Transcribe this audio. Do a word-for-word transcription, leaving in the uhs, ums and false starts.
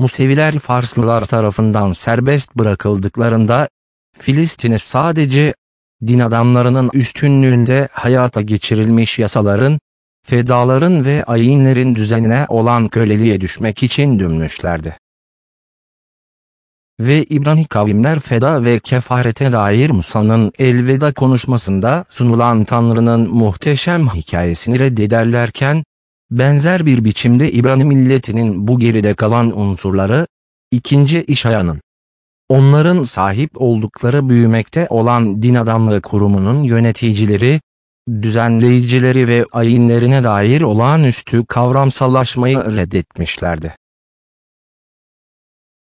Museviler Farslılar tarafından serbest bırakıldıklarında, Filistin'e sadece din adamlarının üstünlüğünde hayata geçirilmiş yasaların, fedaların ve ayinlerin düzenine olan köleliğe düşmek için dönmüşlerdi. Ve İbrani kavimler feda ve kefarete dair Musa'nın elveda konuşmasında sunulan Tanrı'nın muhteşem hikayesini reddederlerken, benzer bir biçimde İbrani milletinin bu geride kalan unsurları, ikinci İşaya'nın, onların sahip oldukları büyümekte olan din adamlığı kurumunun yöneticileri, düzenleyicileri ve ayinlerine dair olağanüstü kavramsallaşmayı reddetmişlerdi.